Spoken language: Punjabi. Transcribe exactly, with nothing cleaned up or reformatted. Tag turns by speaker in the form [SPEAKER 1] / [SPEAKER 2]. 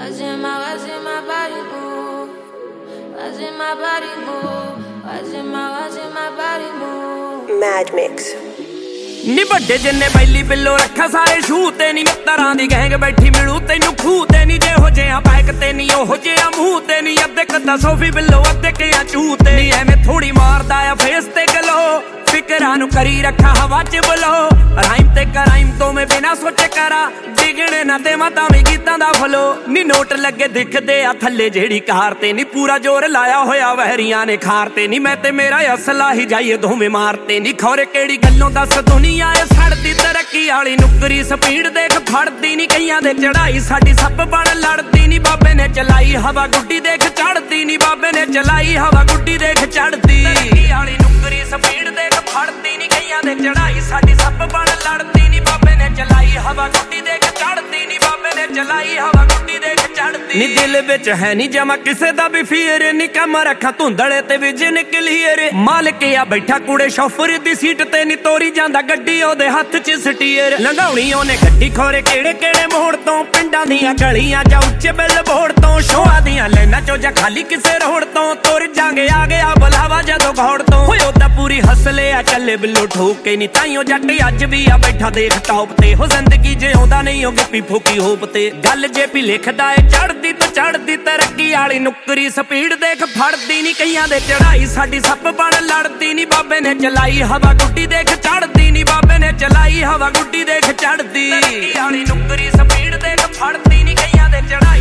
[SPEAKER 1] Watching my, watching my body move. Watching my body move. Watching my, watching my body move.
[SPEAKER 2] Mad Mix.
[SPEAKER 3] ਨੀ ਵੱਡੇ ਜਿੰਨੇ ਬੈਲੀ ਬਿੱਲੋ ਰੱਖਾ ਸਾਰੇ ਸ਼ੂ ਤੇ ਨੀ ਮਿੱਤਰਾਂ ਦੀ ਗੈਂਗ ਬੈਠੀ ਮਿਲੂ ਤੈਨੂੰ ਖੂਹ ਤੇ ਨੀ ਜਿਹੋ ਜਿਹਾ ਬੈਕ ਤੇ ਨੀ ਉਹੋ ਜਿਹਾ ਮੂੰਹ ਤੇ ਨੀ ਅੱਧੇ ਕੱਦਾ ਸੋਫੀ ਬਿੱਲੋ ਅੱਧੇ ਕਿਆ ਚੂ ਤੇ ਨੀ ਐਵੇਂ ਥੋੜੀ ਮਾਰਦਾ ਆ ਫੇਸ ਤੇ ਗਲੋ ਫਿਕਰਾਂ ਨੂੰ ਕਰੀ ਰੱਖਾ ਹਵਾ ਚ ਬਲੋ ਰਾਈਮ ਤੇ ਕਰਾਈਮ ਤੋਂ ਮੈਂ ਬਿਨਾ ਸੋਚੇ ਕਰਾਂ ਡਿਗਣੇ ਨਾ ਦੇਵਾਂ ਤਾਂ ਵੀ ਗੀਤਾਂ ਦਾ ਫਲੋ ਨੀ ਨੋਟ ਲੱਗੇ ਦਿਖਦੇ ਆ ਥੱਲੇ ਜਿਹੜੀ ਕਾਰ ਤੇ ਨੀ ਪੂਰਾ ਜ਼ੋਰ ਲਾਇਆ ਹੋਇਆ ਵਹਿਰੀਆਂ ਨੇ ਖਾਰ ਤੇ ਨੀ ਮੈਂ ਤੇ ਮੇਰਾ ਅਸਲਾ ਹੀ ਜਾਈਏ ਦੋਵੇਂ ਮਾਰਤੇ ਨੀ ਖੌਰੇ ਕਿਹੜੀ ਗੱਲੋਂ ਦੱਸ ਦੁਨੀਆ ਏ ਸੜਦੀ ਤਰੱਕੀ ਵਾਲੀ ਨੁਕਰੀ ਸਪੀਡ ਦੇਖ ਫੜਦੀ ਨੀ ਕਈਆਂ ਦੇ ਚੜਾਈ ਸਾਡੀ ਸੱਪ ਬਣ ਲੜਦੀ ਨੀ ਬਾਬੇ ਨੇ ਚਲਾਈ ਹਵਾ ਗੁੱਡੀ ਦੇਖ ਚੜਦੀ ਨੀ ਬਾਬੇ ਨੇ ਚਲਾਈ ਹਵਾ ਗੁੱਡੀ ਦੇਖ ਚੜਦੀ ਤਰੱਕੀ ਵਾਲੀ ਨੁਕਰੀ ਸਪੀਡ ਦੇਖ ਫੜਦੀ ਨੀ ਕਈਆਂ ਦੇ ਚੜਾਈ ਸਾਡੀ ਸੱਪ ਬਣ ਲੜਦੀ ਨੀ ਬਾਬੇ ਨੇ ਚਲਾਈ ਹਵਾ ਗੁੱਡੀ ਦੇਖ ਚੜਦੀ ਨੀ ਬਾਬੇ ਨੇ ਚਲਾਈ ਹਵਾ ਗੁੱਡੀ ਦੇਖ ਚੜਦੀ ਨੀ ਦਿਲ ਵਿੱਚ ਹੈ ਨੀ ਜਮਾ ਕਿਸੇ ਦਾ ਵੀ ਫੀਰ ਨੀ ਕੰਮ ਰੱਖਾਂ ਧੁੰਦਲੇ ਤੇ ਵਿਜਨ ਕਲੀਅਰ ਮਾਲਕ ਆ ਬੈਠਾ ਕੁੜੇ ਸ਼ੋਫਰ ਦੀ ਸੀਟ ਤੇ ਨੀ ਤੋਰੀ ਜਾਂਦਾ ਗੱਡੀ ਉਹਦੇ ਹੱਥ ਚ ਸਟੀਅਰ ਲੰਘਾਉਣੀ ਉਹਨੇ ਗੱਡੀ ਖੋਰੇ ਕਿਹੜੇ ਕਿਹੜੇ ਮੋੜ ਤੋਂ ਪਿੰਡਾਂ ਦੀਆਂ ਗਲੀਆਂ ਜਾਂ ਉੱਚੇ ਬਿੱਲ ਬੋਰਡ ਤੋਂ ਸ਼ੋਆਂ ਦੀਆਂ ਲੈਣਾ ਚੋ ਜਾਂ ਖਾਲੀ ਕਿਸੇ ਰੋਡ ਤੋਂ ਤੁਰ ਜਾਂਗੇ ਆ ਗਿਆ ਬੁਲਾਵਾ ਜਦੋਂ ਘੋੜ ਤੋਂ ਹੋਏ ਉਹਦਾ ਪੂਰੀ ਹਸਲੇ ਆ ਚੱਲੇ ਬਿੱਲੋ ਠੋਕ ਕੇ ਨੀ ਤਾਈਓ ਜੱਟ ਅੱਜ ਵੀ ਆ ਬੈਠਾ ਦੇਖ ਟੌਪ ਤੇ ਹੋ ਜ਼ਿੰਦਗੀ ਜਿਉਂਦਾ ਨਹੀਂ ਉਹ ਗੱਪੀ ਫੋਕੀ ਹੋਪ ਤੇ ਗੱਲ ਜੇ ਵੀ ਲਿਖਦਾ ਏ ਚੜਦੀ ਤੇ ਚੜਦੀ ਤਰੱਕੀ ਵਾਲੀ ਨੁਕਰੀ ਸਪੀਡ ਦੇਖ ਫੜਦੀ ਨੀ ਕਈਆਂ ਦੇ ਚੜਾਈ ਸਾਡੀ ਸੱਪ ਬਣ ਲੜਦੀ ਨੀ ਬਾਬੇ ਨੇ ਚਲਾਈ ਹਵਾ ਗੁੱਡੀ ਦੇਖ ਚੜਦੀ ਨੀ ਬਾਬੇ ਨੇ ਚਲਾਈ ਹਵਾ ਗੁੱਡੀ ਦੇਖ ਚੜਦੀ ਤਰੱਕੀ ਵਾਲੀ ਨੁਕਰੀ ਸਪੀਡ ਦੇਖ ਫੜਦੀ ਨੀ ਕਈਆਂ ਦੇ ਚੜਾਈ